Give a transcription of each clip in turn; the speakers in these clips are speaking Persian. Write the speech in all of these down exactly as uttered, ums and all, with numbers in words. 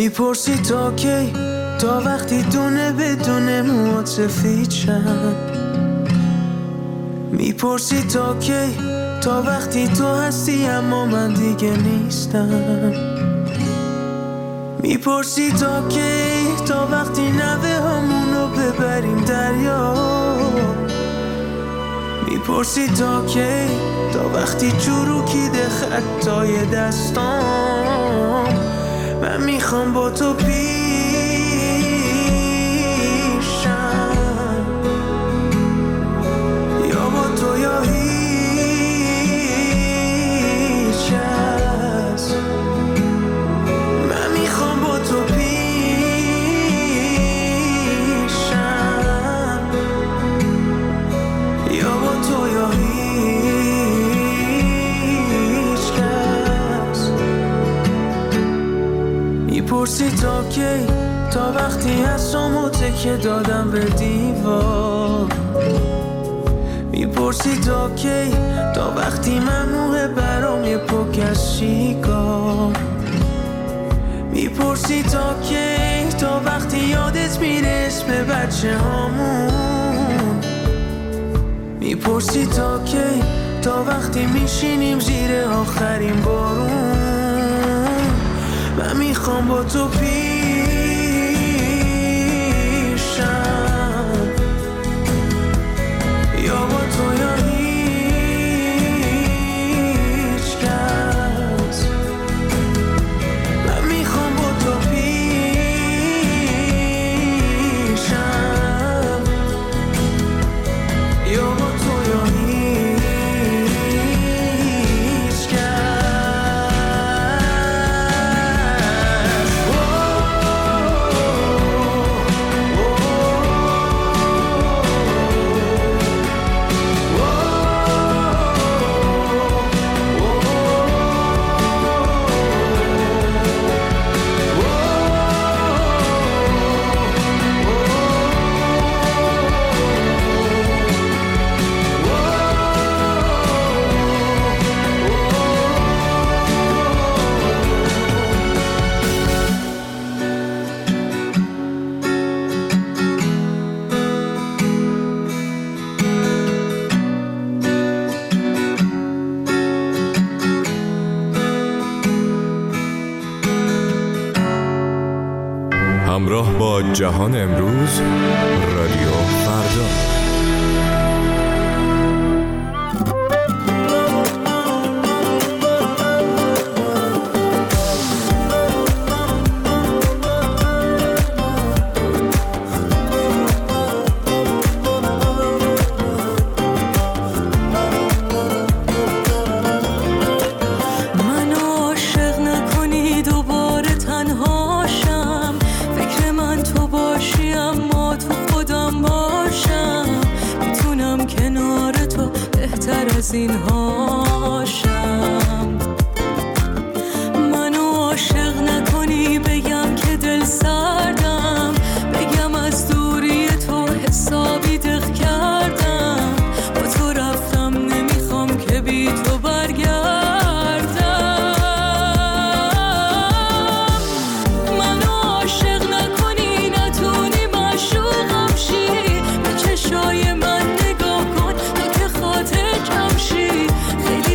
میپرسی تا کی، تا وقتی دونه بدونه موات سفید شن. میپرسی تا کی، تا وقتی تو هستی اما من دیگه نیستم. میپرسی تا کی، تا وقتی نوه همونو ببریم دریا. میپرسی تا کی، تا وقتی چروکیده خطای دستام. من میخوام با تو پیشم، یا با تو یا هیچ کس. من میخوام با تو پیشم، یا با تو یا هیچ کس. میپرسی تا کی، تا وقتی هستم تکیه دادم به دیوار. میپرسی تا کی، تا وقتی ممنوعه برام یه پک از شیکار. میپرسی تا کی، تا وقتی یادت میره اسم بچه هامون. میپرسی تا کی، تا وقتی میشینیم زیر آخرین بارون. من میخوام با تو پیشم، یا با تو یا هیچ کس. من میخوام با تو پیشم، یا با تو یا هیچ کس. همراه با جهان امروز، رادیو فردا. این هاشم منو عاشق نکنی، بگم که دل سردم، بگم از دوری تو حسابی دق کردم. با تو رفتم نمیخوام که بی تو برگردم. منو عاشق نکنی، نتونی معشوقم شی، به چشای من نگاه کن تا که خاطر کم شی. خیلی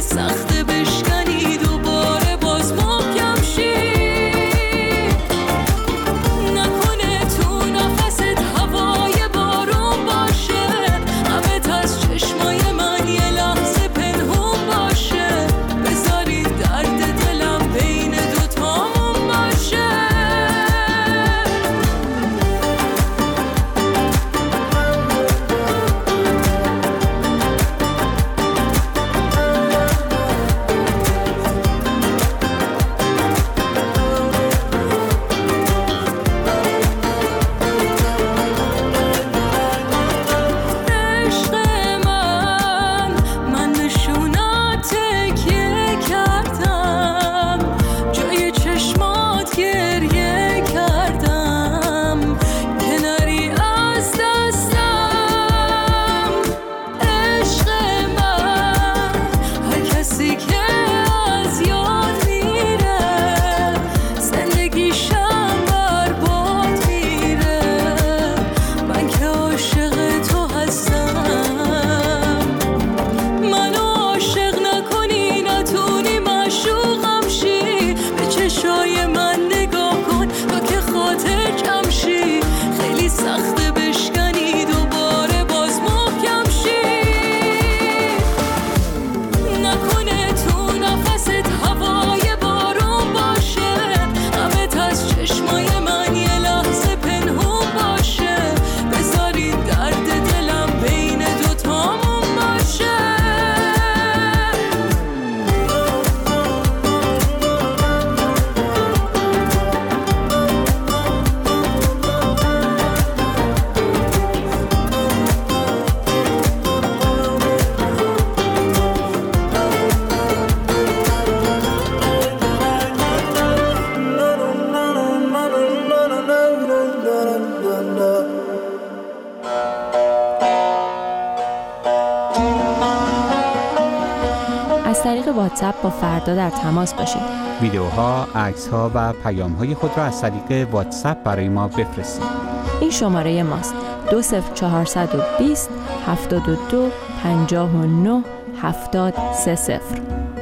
واتساپ با فردا در تماس باشید. ویدیوها، عکس‌ها و پیام‌های خود را از طریق واتساپ برای ما بفرستید. این شماره ماست: دو صفر چهارصد و بیست هفتاد و دو پنجاه و نه هفتاد سه صفر.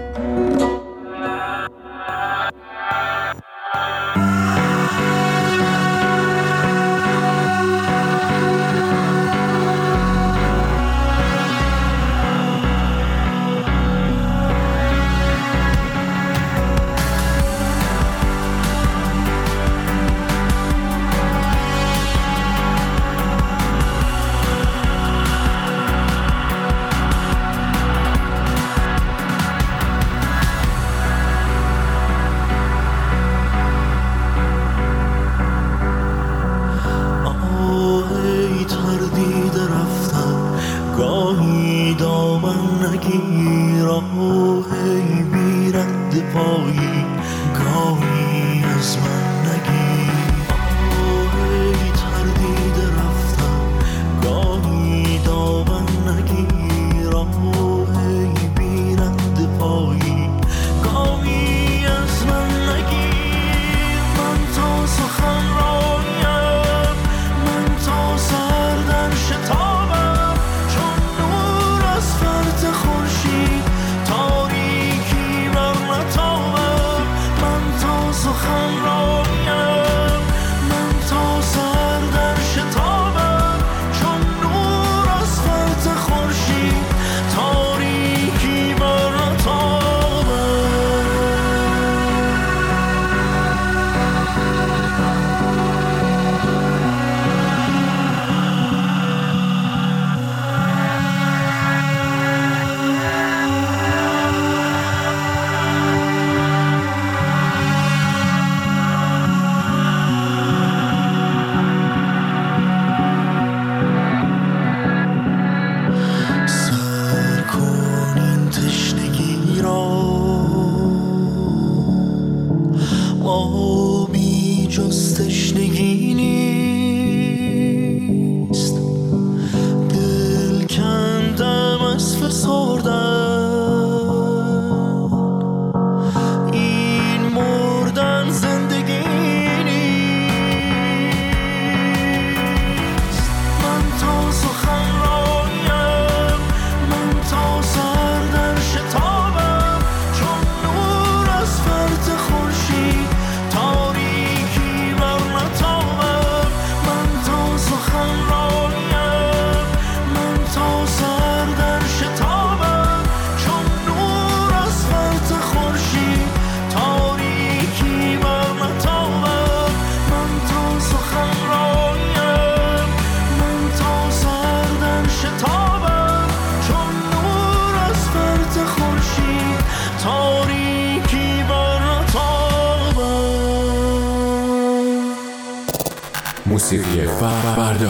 موسیقی فردا.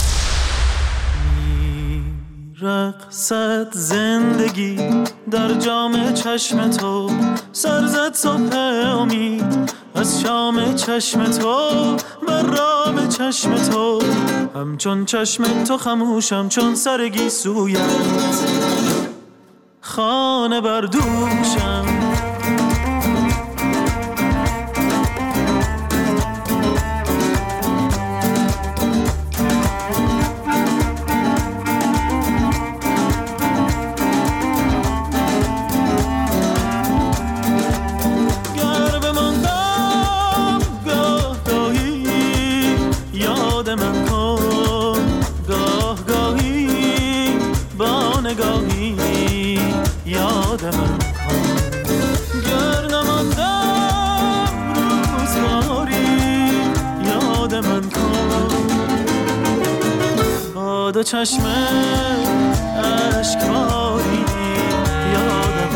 رقصت زندگی در جام چشم تو، سرزد صبح امید از شام چشم تو، بر رام چشم تو، همچون چشم تو خموشم چون سرگی سویت، خانه بردوشم. دو چشم اشکاری یادم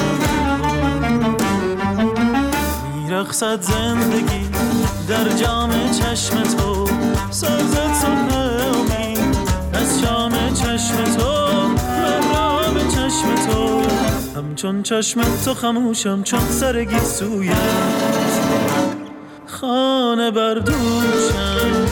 میرقصد زندگی در جام چشم تو، سرزد صبح امید از شام چشم تو، مرام چشم تو، همچون چشم تو خموشم چون سرگی سویت، خانه بردوشم.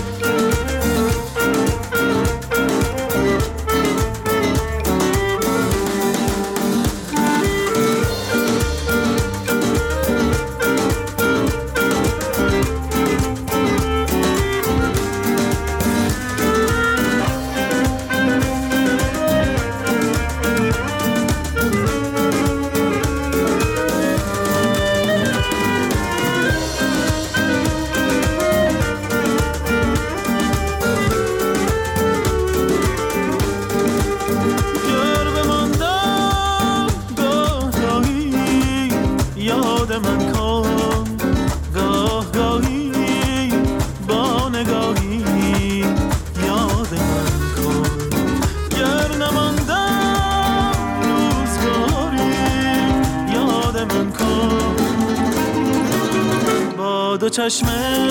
دو چشم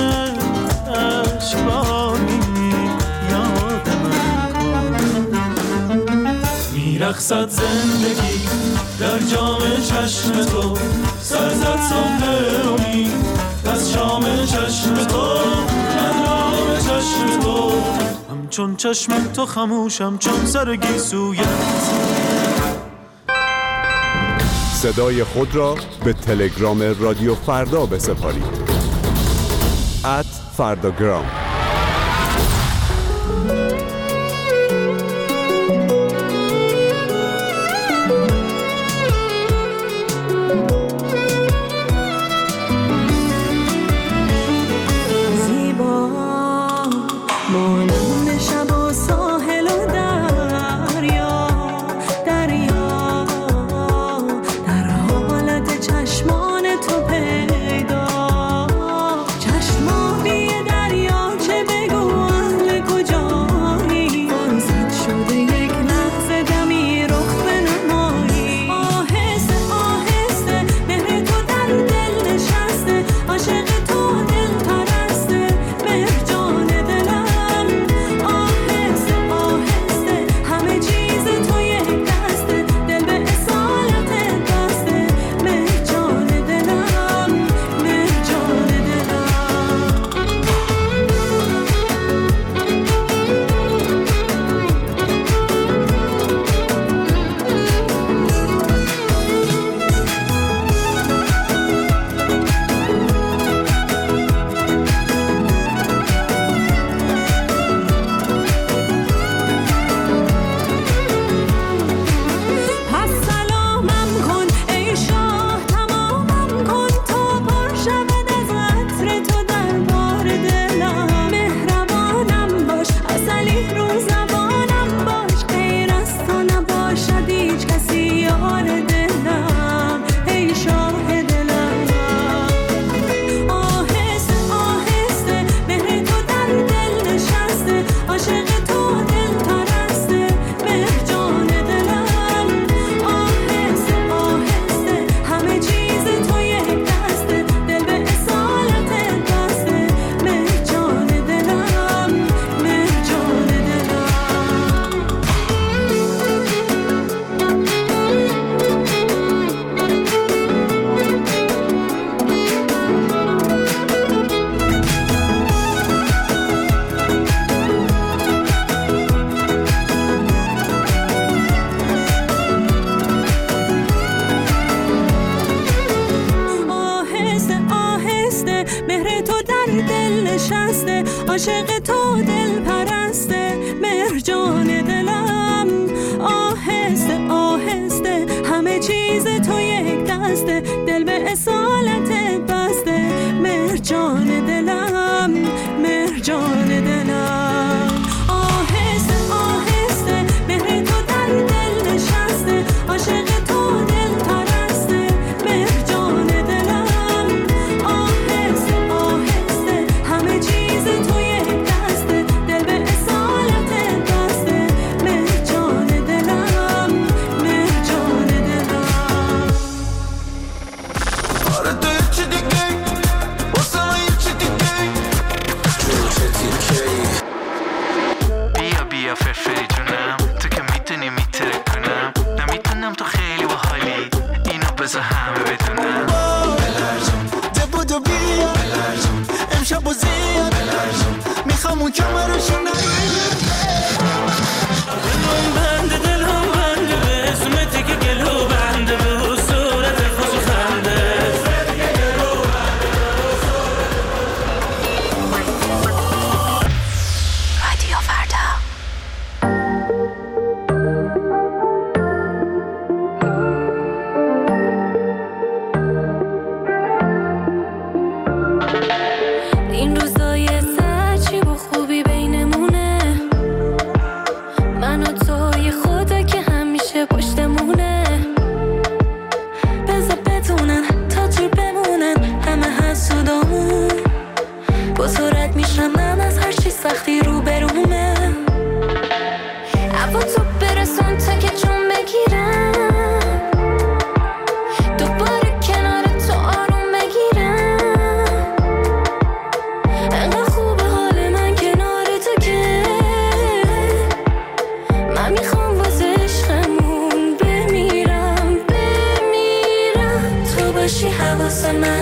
اشکباری یاد من کن. میرقصد زندگی در جام چشم تو، سرزد صبح امید از شام چشم تو، من رام چشم تو، همچون چشم تو خموشم چون سر گیسویت. صدای خود را به تلگرام رادیو فردا بسپارید. ات فرداگرام. عاشق تو دل پرسته مرجان دلم، آهسته آهسته همه چیز تو یک دسته، دل به اصالت بسته مرجان دلم، مرجان دلم، آهسته آهسته مهر تو در دل نشسته، عاشق تو دل پرسته مرجان دلم، آهسته آهسته همه چیز تو یک دسته، دل به اصالت بسته مرجان دلم، مرجان دلم. آره تو یه چی دیگه واسه من یه چی دیگه چون چه دیگه بیا بیا فرفری جونم، تو که میتونی میتره کنم، نمیتونم تو خیلی باحالی اینو بذار همه بدونم. بلرزون دبودو بیا بلرزون امشب و زیاد بلرزون میخوام اون کمرشو نگیر دلم بنده دلم بنده به اسمتی که گلو بنده به صورت خوش خنده رادیو فردا. این روزای سچی با خوبی بینمونه،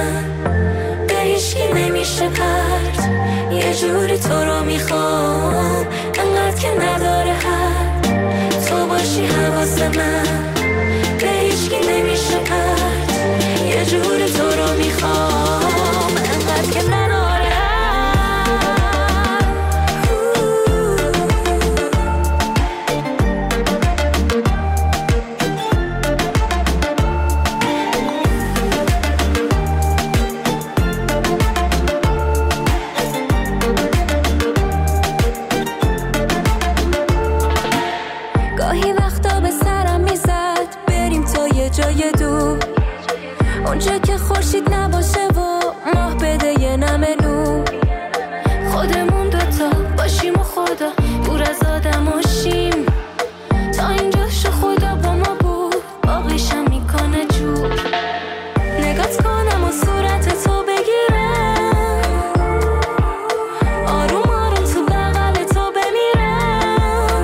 من به هیچکی نمیشه پرت، یه جوری تو رو میخوام انقدر که نداره حد، تو باشی حواس من به هیچکی نمیشه پرت، یه جوری تو رو میخوام انقدر که نداره حد. گاهی وقتا به سرم میزد بریم تا یه جای دور، اونجا که خورشید نباشه و ماه بده یه نمه نور، خودمون دوتا باشیم و خدا دور از آدم و شیم، تا اینجا شو خدا با ما بود باقیشم میکنه جور، نگات کنم و صورت تو بگیرم، آروم آروم تو بغل تو بمیرم،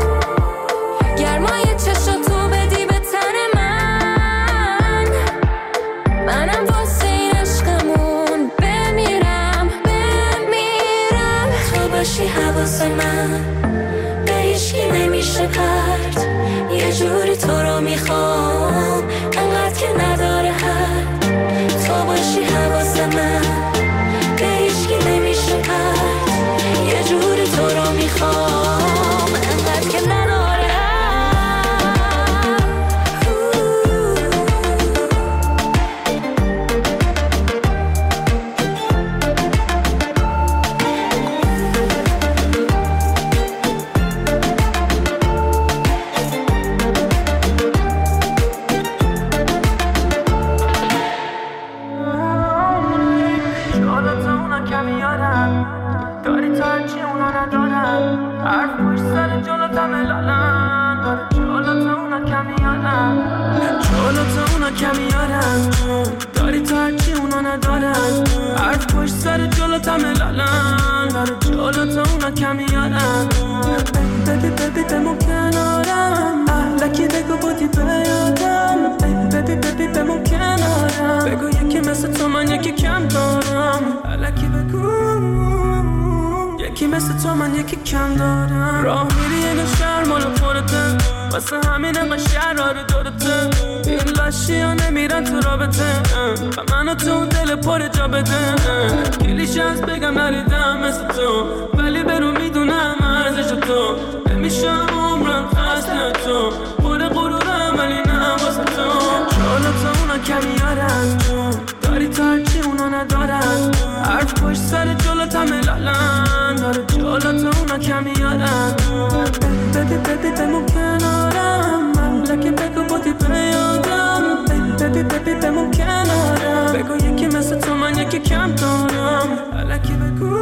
گرمای چشاتو بدی به تن من، منم واسه این عشقمون بمیرم بمیرم، تو باشی حواس من به هیچکی نمیشه پرت، یه جوری تو رو میخوام انقدر که نداره حد، تو باشی حواس من به هیچکی نمیشه پرت، یه جوری تو رو میخوام انقدر که نداره حد. مثل تو من یکی کم دارم، راه میری یه شهر مال خودته، واسه همین انقدر شرار دارته، این لاشی ها نمیرن تو رابطه و منو تو دل پر جا بده، گلیش از بگم نریدم مثل تو، ولی برو میدونم ارزش تو، نمیشم عمرم خسته تو، پر غرورم ولی نه واسه تو، جالا تا اونا کمیارن داری تا هرچی اونا ندارن، حرف پشت سر جلوت همه لالن داره، جالا تا اونا کمیارن، ببی ببی بمون کنارم، مملکه بگو بودی بیادم، ببی ببی بمون کنارم، بگو یکی مثل تو من یکی کم دارم، الکی بگو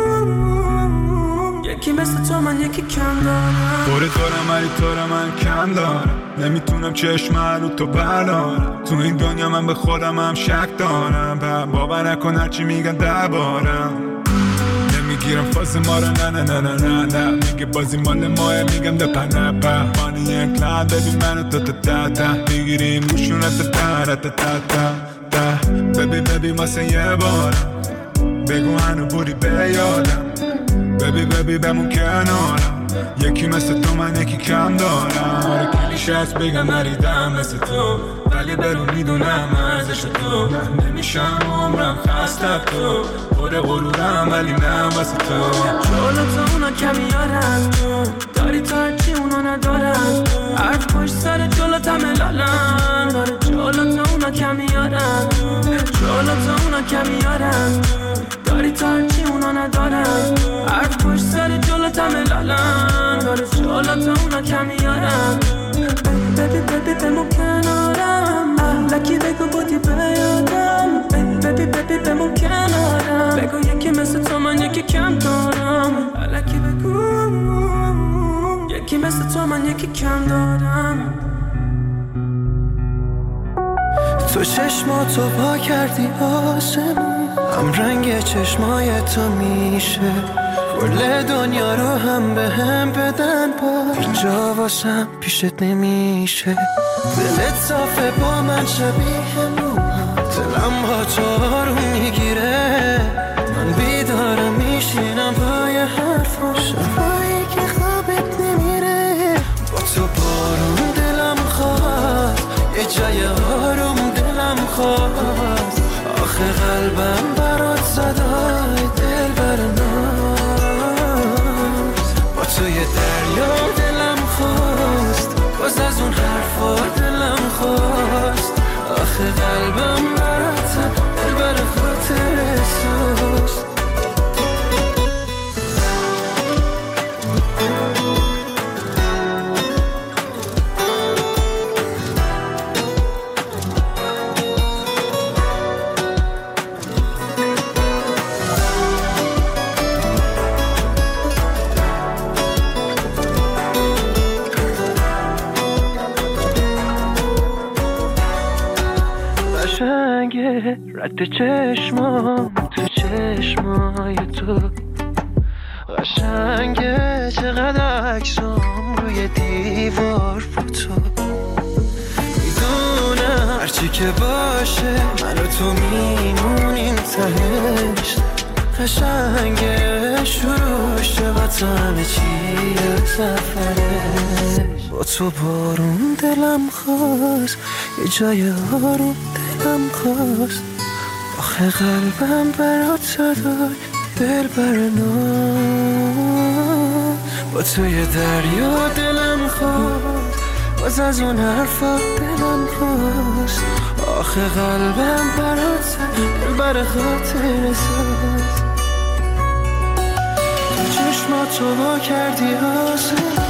یکی مثل تو من یکی کم دارم، دوره دارم ولی تو رو من کم دارم، نمیتونم چشم رو تو بردارم، تو این دنیا من به خودم هم شک دارم، باور نکن هرچی میگن دربارم، نمیگیرم فاز ما رو نه نه نه نه نه نه، میگه بازی مال ماه میگم ده پنه په مانی یک لحظه ببین منو تا تا تا تا میگیریم روشونه تا تا تا تا تا ببی ببی واسه یه بارم بگو هنو بودی به یادم، ببی ببی بمون کنارم، یکی مثل تو من یکی کم دارم، آره کلیش هست بگم نریدم مثل تو، ولی برو میدونم ارزش تو، نمیشم عمرم خسته تو، پر غرورم ولی نه واسه تو، جالا تا اونا کمیارن داری تا هرچی اونا ندارن، حرف پشت سر جلوت همه لالن داره، جالا تا اونا کمیارن، جالا تا اونا کمیارن داری تا هرچی اونا ندارن، حرف پشت سر جلوت همه لالن داره، جالا تا اونا کمیارن، ببی ببی بمون کنارم، لکی بگو بودی بیادم، ببی ببی بمون کنارم، بگو یکی مثل تو من یکی کم دارم، لکی بگو یکی مثل تو من یکی کم دارم. تو چشماتو پا کردی آسمون، هم رنگ چشمای تو میشه کل دنیا رو هم به هم بدن، با اینجا واسم پیشت نمیشه، دلت صافه با من شبیه نوها، دلم با تو آروم میگیره، من بیدارم میشینم پای حرفم، شبایی که خوابت نمیره. با تو بارون دلم خواست، یه جای آروم دلم خواست. آخه قلبم برات صدای دل برناز. با تو یه دریا دلم خواست، باز از اون حرفا دلم خواست. آخه قلبم برات دل بر خاطر سوست. رد چشمام تو چشمای تو قشنگه، چقدر عکسام روی دیوار فوتو. میدونم هرچی که باشه من و تو میمونیم تهش. قشنگه شروع شه با تو همه چی سفرش. با تو بارون دلم خواست، یه جای آروم دلم خواست. آخه قلبم برات صدای دل برناز. با تو یه دریا دلم خواست، باز از اون حرفا دلم خواست. آخه قلبم برات صدای دل بر خاطر ساز. چشماتو وا کردی آسان،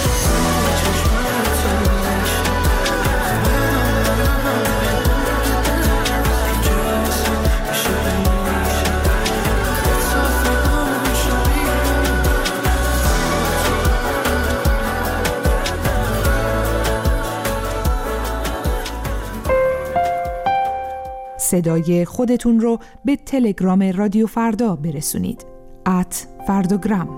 صدای خودتون رو به تلگرام رادیو فردا برسونید. ات فردوگرام.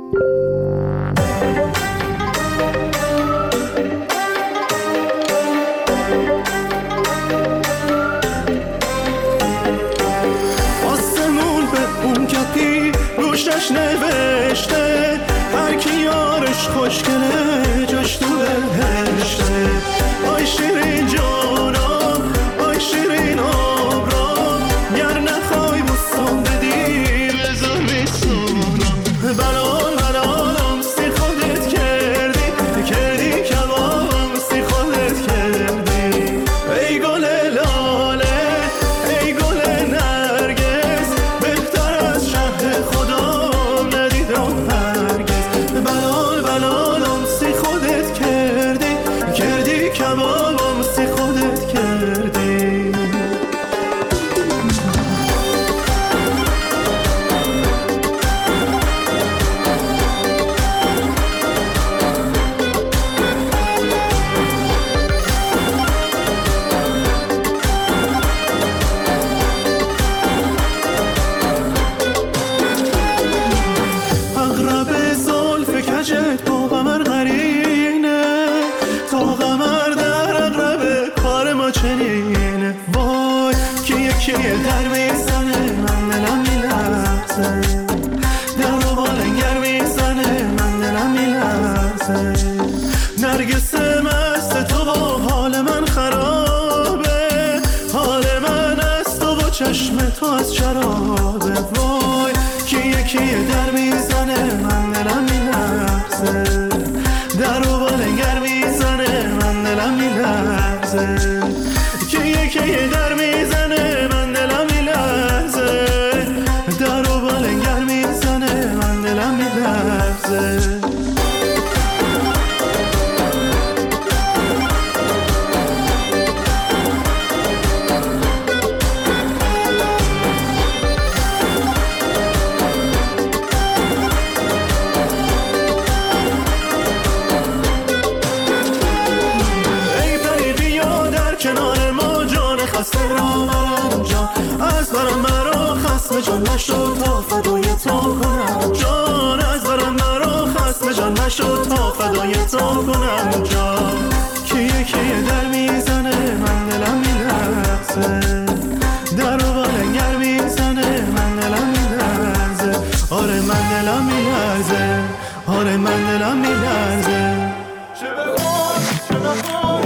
آسمون به اون کپی روشش نوشته، هر کی یارش خوشگله جاش تو بهشته. آی شیرین جانم، آی شیرین آبرام، گر نخوای بوسم بدی بذار بسونم. بلال بلالم سی خودت کردی، کردی کبابم سی خودت کردی. ای گل لاله، ای گل نرگس، بهتر از شهر خودم ندیدم هرگز. بلال بلالم سی خودت کردی، کردی کبابم سی خودت کردی. اغرب زلف کجت با قمر قرینه، تا قمر در اغرب کار ما چنینه. وای که یکی در میزنه من دلم میلرزه، در و بالنگر میزنه من دلم میلرزه. نرگس مست تو با حال من خرابه، حال من از تو و چشم تو از شرابه. وای که یکی در میزنه من دلم میلرزه، در و بالنگر میزنه من دلم میلرزه. که یکی در میزنه من دلم میلرزه، در و بالنگر میزنه من دلم میلرزه. کنار ما جان خسته را مرم جان، از برم مرا خسم جان نشد تا فدای تو کنم جان. از برم مرا خسم جان نشد تا فدای تو کنم جان. که یکی در میزنه من دلم میلرزه، من دلم میلرزه. چه بخواد چه نخواد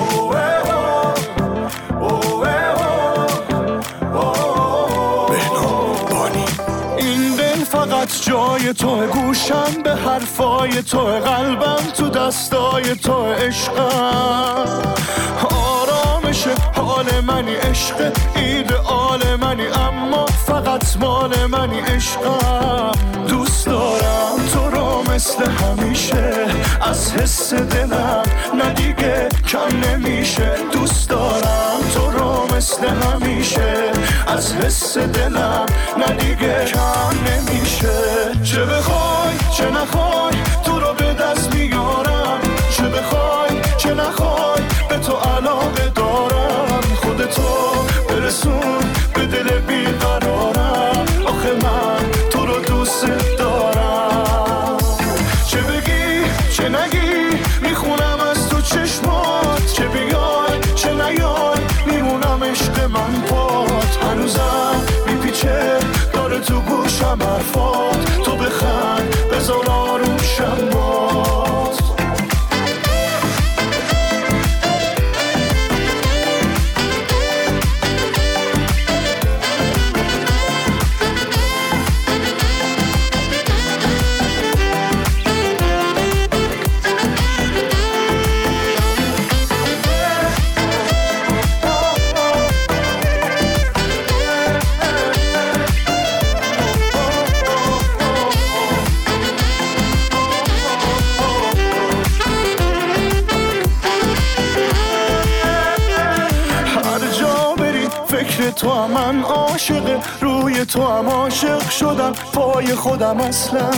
فقط جای تو، گوشم به حرفای تو، قلبم تو دستای تو، عشقم آرامش حال منی، عشق ایدئال منی، اما فقط مال منی، عشقم دوست دارم تو رو مثل همیشه، از حس دلم نه دیگه کم نمیشه، دوست دارم تو رو مثل همیشه، از حس دلم نه دیگه کم نمیشه. چه بخوای چه نخوای تو رو به دست میارم، چه بخوای چه نخوای به تو علاقه دارم، خودتو برسون به دل بیقرارم، آخه من تو رو دوست دارم. چه بگی چه نگی میخونم از تو چشمات، چه بیای چه نیای میمونم عشق من پات، هنوزم میپیچه داره تو گوشم حرفات، تو بخند بذار آروشم باز. تو هم من عاشق، روی تو هم عاشق شدم، پای خودم اصلا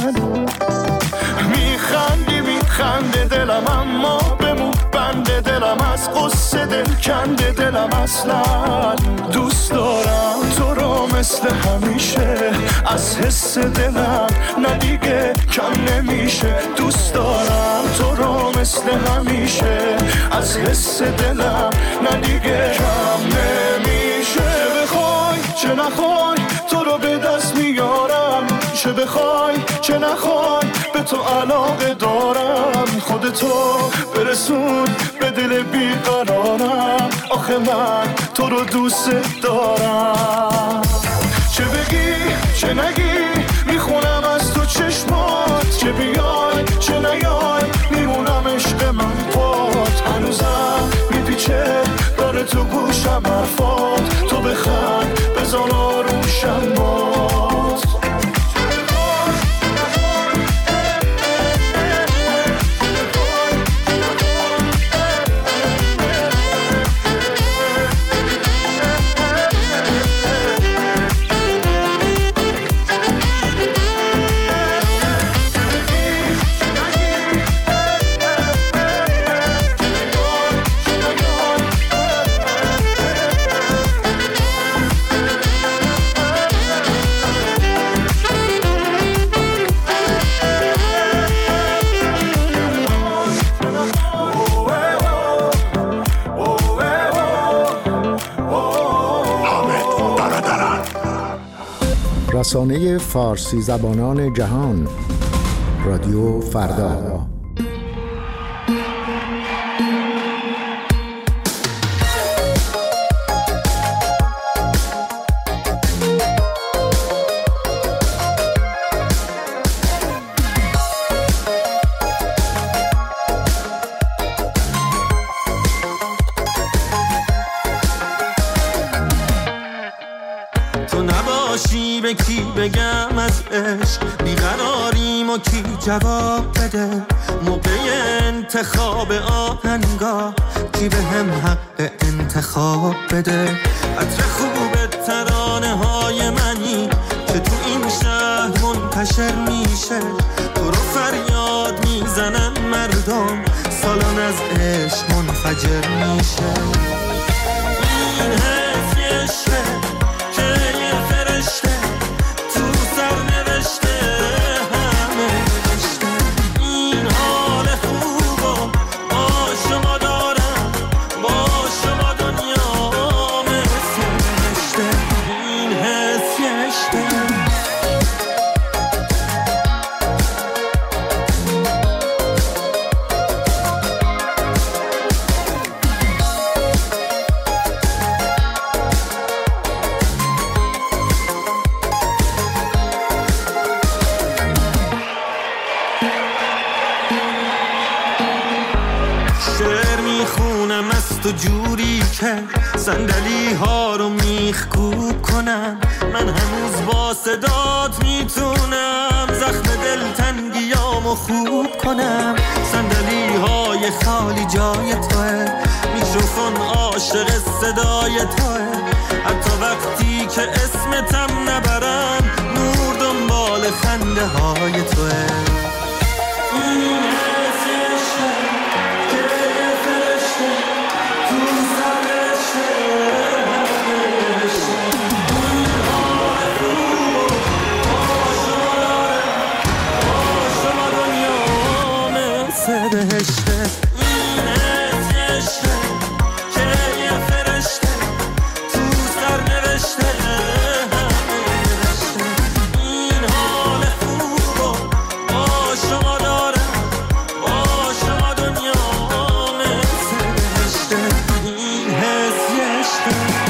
میخندی میخنده دلم، اما بمون بنده دلم، از قصه دل کنده دلم، اصلا دوست دارم تو رو مثل همیشه، از حس دلم نه دیگه کم نمیشه، دوست دارم تو رو مثل همیشه، از حس دلم نه دیگه کم نمیشه. چه نخوای تو رو به دست میارم، چه بخوای چه نخوای به تو علاقه دارم، خودتو برسون به دل بیقرارم، آخه من تو رو دوست دارم. چه بگی چه نگی میخونم از تو چشمات، چه بیای چه نیای میمونم عشق من پات، هنوزم میپیچه داره تو گوشم حرفات، تو بخند بذار آروشم باز. رسانه فارسی زبانان جهان، رادیو فردا. به کی بگم از عشق بیقراریم و کی جواب بده، موقع انتخاب آهنگا کی به هم حق انتخاب بده، عطر خوب ترانه های منی که تو این شهر منتشر میشه، تو رو فریاد میزنن مردم، سالان از عشق منفجر میشه. این حس یه عشقه که یه فرشته تو سر نوشته همه نوشته، این حال خوبم با شما دارم، با شما دنیا مثل نوشته، این حس یه عشقه. جونم از تو جوری که صندلی ها رو میخکوب کنم. من هنوز با صدات میتونم زخم دلتنگیامو خوب کنم. صندلی های خالی جای توه، میکروفون عاشق صدای توه. حتی وقتی که اسمتم نبرم نور دنبال خنده های توه. بهشته این عشقه که یه فرشته تو سر نوشته این حال خوب و با شما دارم، با شما دنیا مثل بهشته. این حس یه عشقه.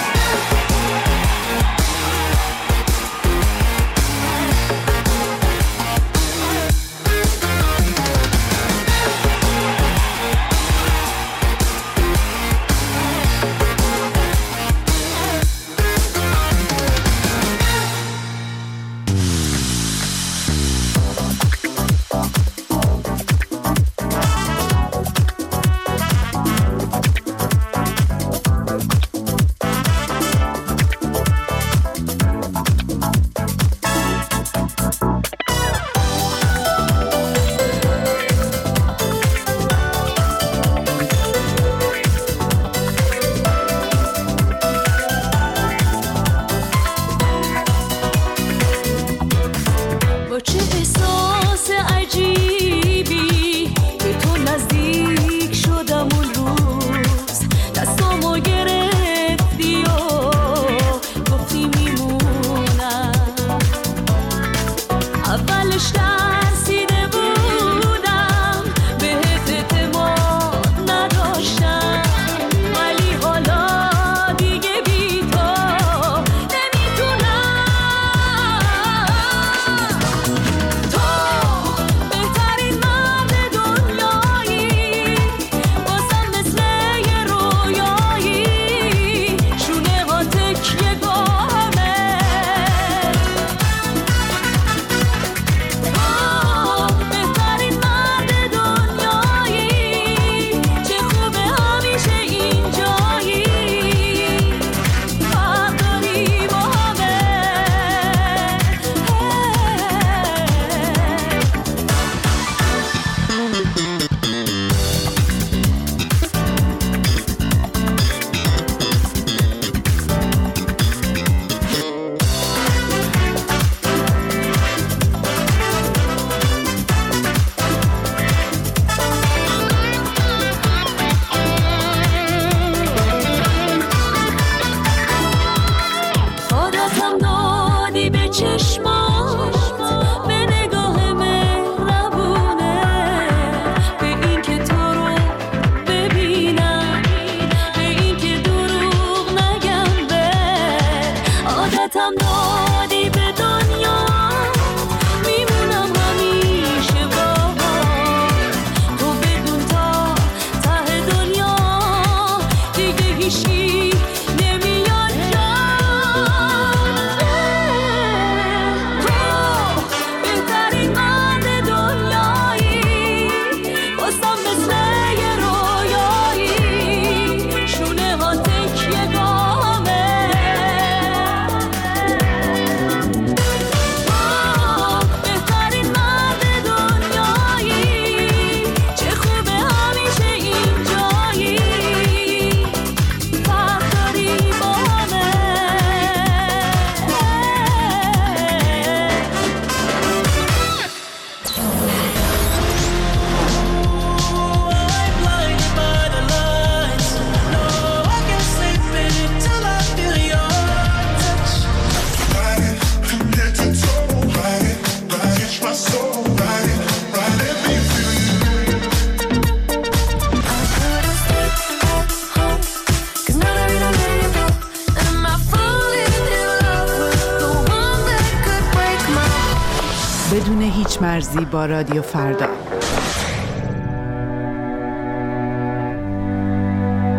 بدون هیچ مرزی با رادیو فردا.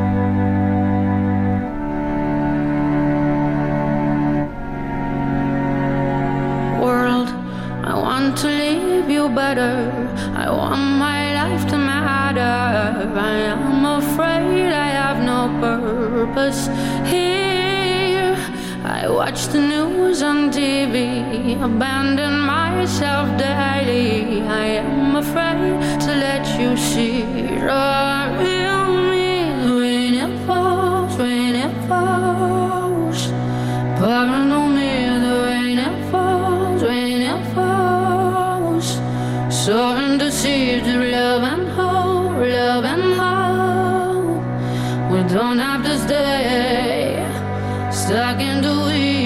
you better. I want my life to matter. I am afraid I have no purpose here. I watch the news on T V, abandon myself daily. I am afraid to let you see the real me. When it falls, when it falls, pardon me. The rain it falls, rain it falls, soaring the seeds of love and hope, love and hope. We don't have to stay stuck in the weeds.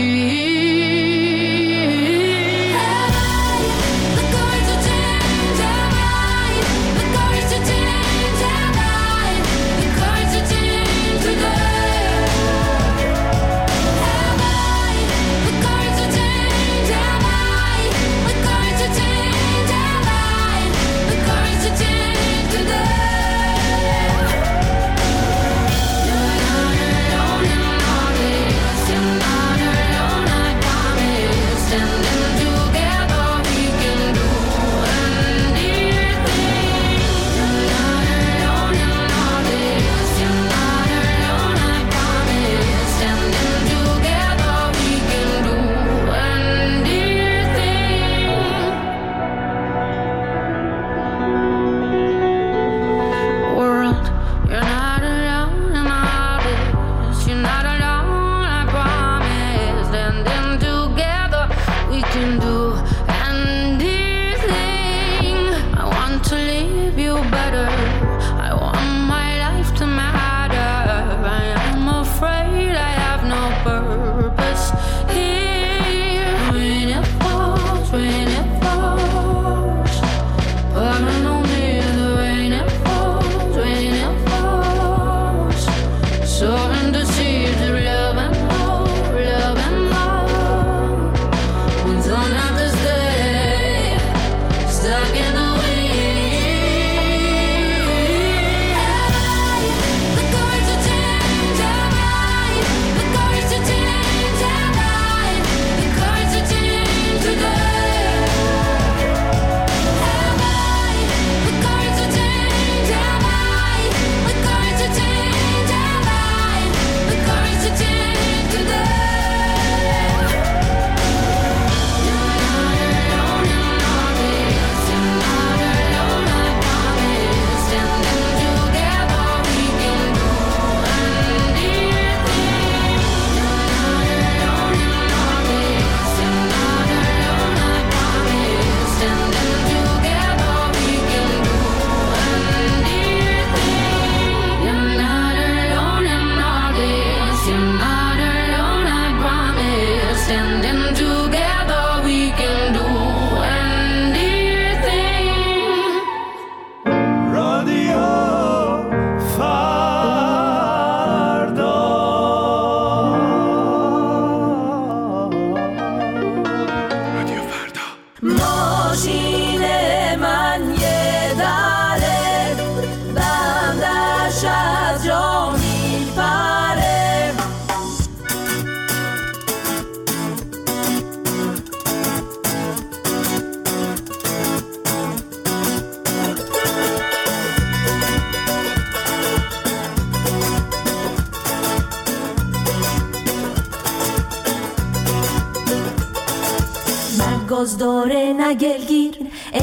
گاز داره نه گلگیر،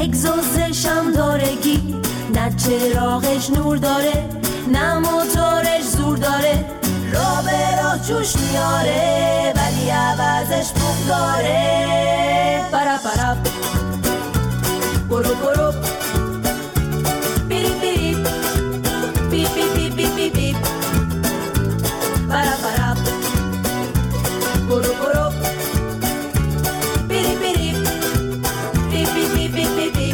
اگزوزش هم داره گیر، نه چراغش نور داره نه موتورش زور داره، را به راه جوش میاره ولی عوضش بوم داره. برا برا برو برو بیری بیری بی بی بی بی بی بی برا برا برو برو بیری بیری بی بی بی بی بی بی.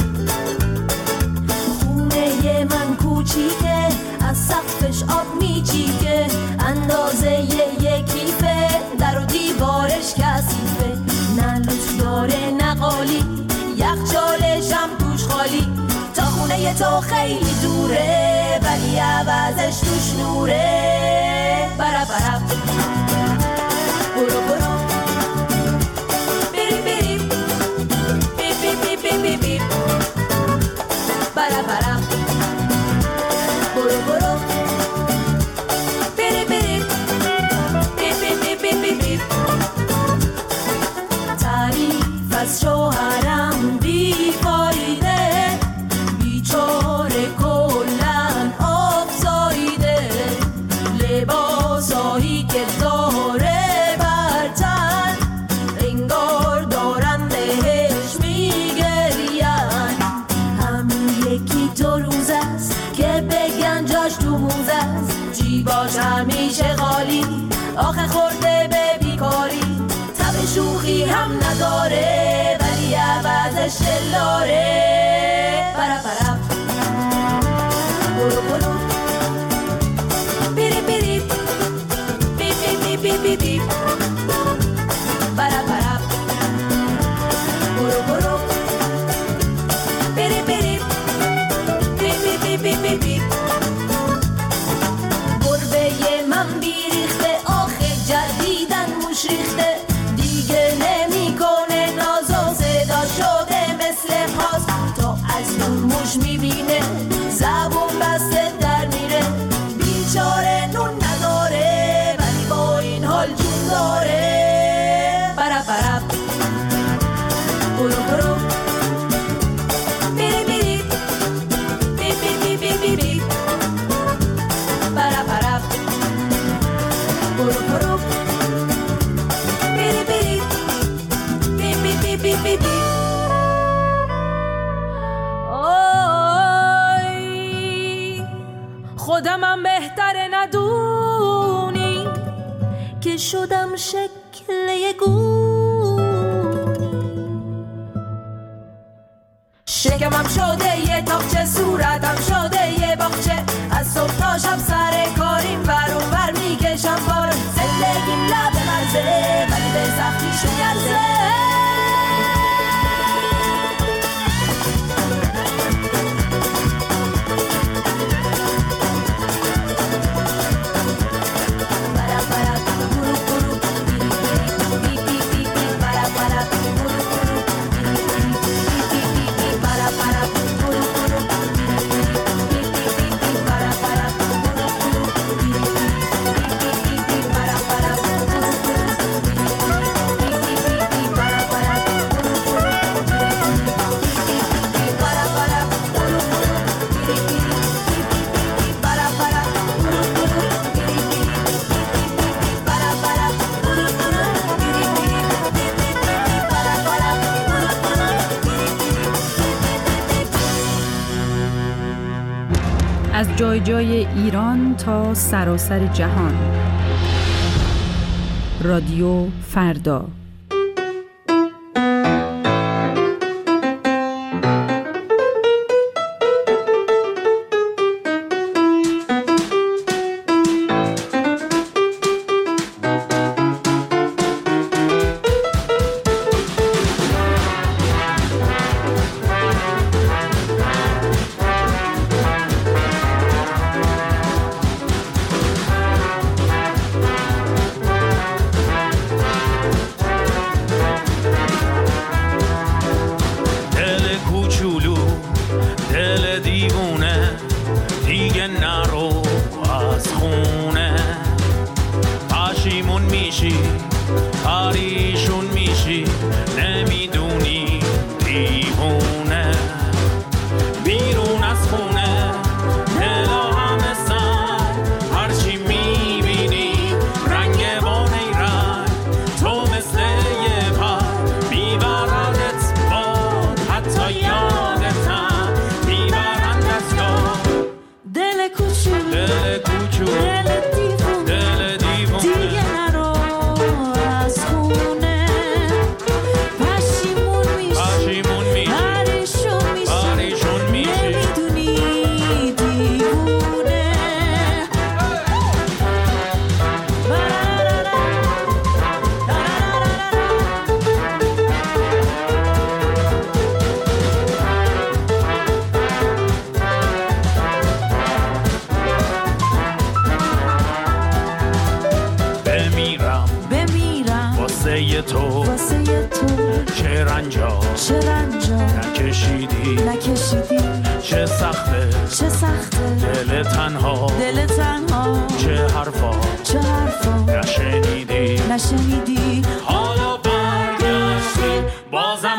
خونه من کوچیکه از سقفش آب میچیکه، اندازه یه کیفه، در و دیوارش کثیفه، نه لوچ داره نه قالی، یخچالش هم توش خالی، تا خونه تو خیلی دوره ولی عوضش توش نوره. برا برا برو برو بیری بیری بی بی بی بی بی بی. پس شوهرم بیفایده، بیچاره کلن آفزایده، لباسایی که داره بر تن انگار دارن بهش میگرین. همین یکی دو روز است که بگن جاش تو موز است، جیباش همیشه خالی آخه خورده به بیکاری، تب شوخی هم نداره ولی عوضش دلاره. پرا پرا برو برو بیری بیری بی بی بی بی بی پرا پرا برو برو بیری بیری بی بی بی بی بی. گربه من بیریخته آخه جدیدن موش ریخته، دیگه نمیکنه ناز و صدا شده مثل پاس، تا از دور موش میبینه زبون بسته در میره، بیچاره نون نداره ولی با این حال جون داره. برا برا برو برو بیری بیری بی بی بی بی بی برا برا برو برو بیری بیری بی بی بی بی بی. آی خودمم بهتره ندونی که شدم شکل یه گون، شکمم شده یه تاقچه، صورتم شده یه باغچه، از صبح تا شب سر کاریم ور اون ور میکشم بار، زندگیم لب مرزه ولی به سختیشون یرزه. از جای جای ایران تا سراسر جهان. رادیو فردا. تو چه رنجا نکشیدی نکشیدی چه سخته چه سخته دل تنها دل تنها چه حرفا چه حرفا نشنیدی نشنیدی حالا برگشتی بازم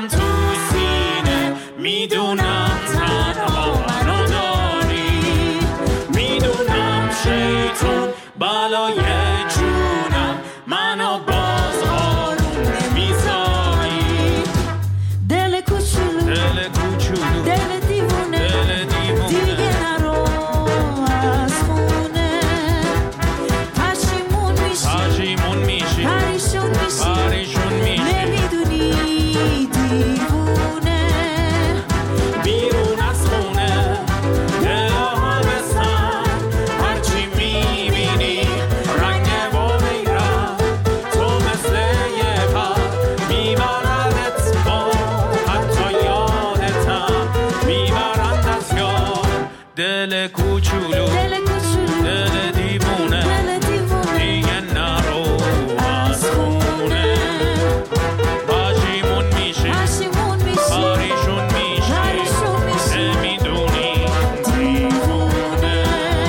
میدونم تنها منو داری، میدونم شیطون بالای جونم منو باز آروم نمیذاری. دل کوچولو دل کوچولو دل دیوونه دل دیوونه دیگه نرو از خونه. پشیمون میشی پشیمون میشی پریشون میشی پریشون میشی نمیدونی دیوونه. بیرون از خونه دلها بسن، هرچی میبینی رنگ و بیرم، تو مثل یه پر میبردت با، حتی یادتم میبرند از یاد. دل کوچولو دل کوچولو دل دیوونه دل دیوونه دیگه نرو از خونه. پشیمون میشی پشیمون میشی پریشون میشی پریشون میشی نمیدونی دیوونه.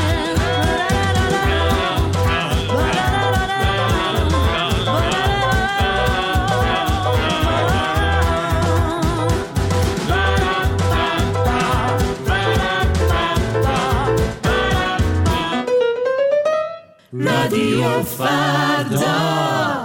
رادیو فردا.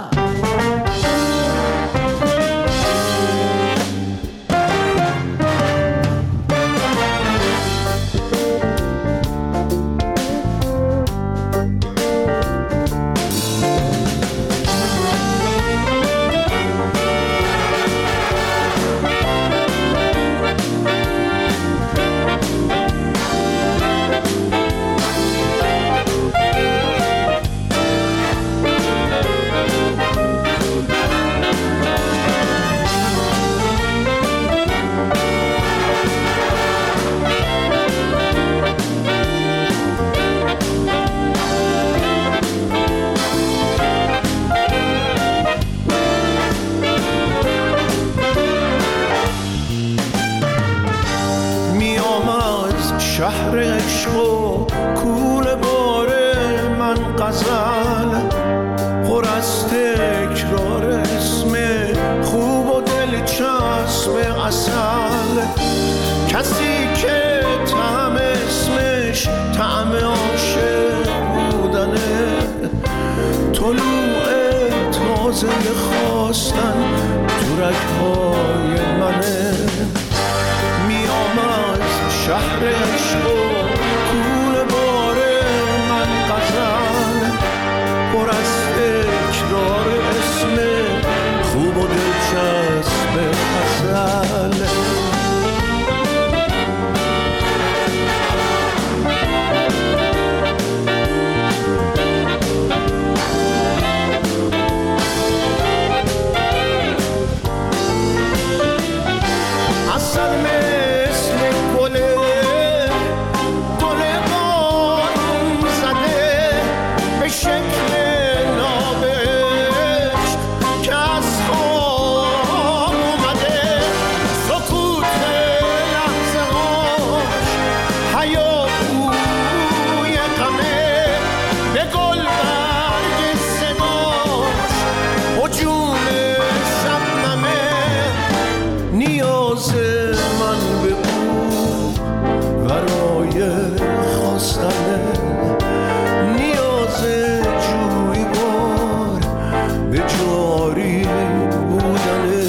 شهر عشق و کول باره من غزل، پر از تکرار اسم خوب و دلچسب اصل. کسی که طعم اسمش طعم عاشق بودنه، طلوع تازه خواستن تو رگ‌های منه. میام از شهر عشق و کول باره من غزل، پر از تکرار اسم خوب و دلچسب اصل. اصل مثل گله گله بارون زده، به شکل نابشت که از خواب اومده. سکوت لحظه هاش هیاهوی غمه، به گل برگ صداش هجوم شبنمه. نیاز من به او برای خواستنه، نیاز جویبار به جاری بودنه.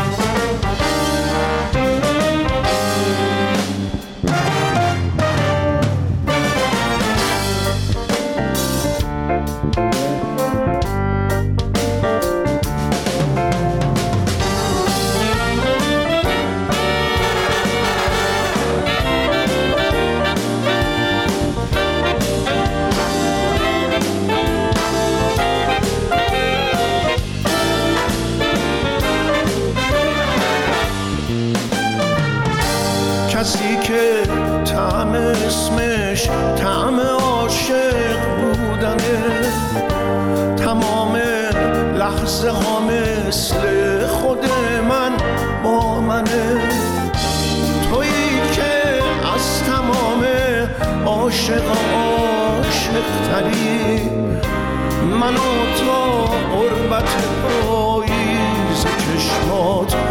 کسی که طعم اسمش طعم عاشق بودنه، تمام لحظه ها مثل خود من با منه. تویی که از تمام عاشق عاشق تری، منو تا قربت پاییز چشمات